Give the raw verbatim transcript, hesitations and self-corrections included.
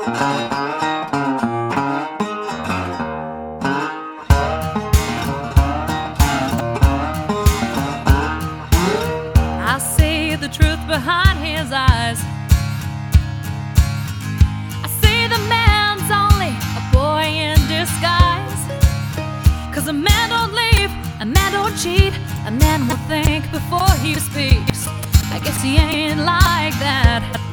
I see the truth behind his eyes. I see the man's only a boy in disguise. 'Cause a man don't leave, a man don't cheat, a man will think before he speaks. I guess he ain't like that.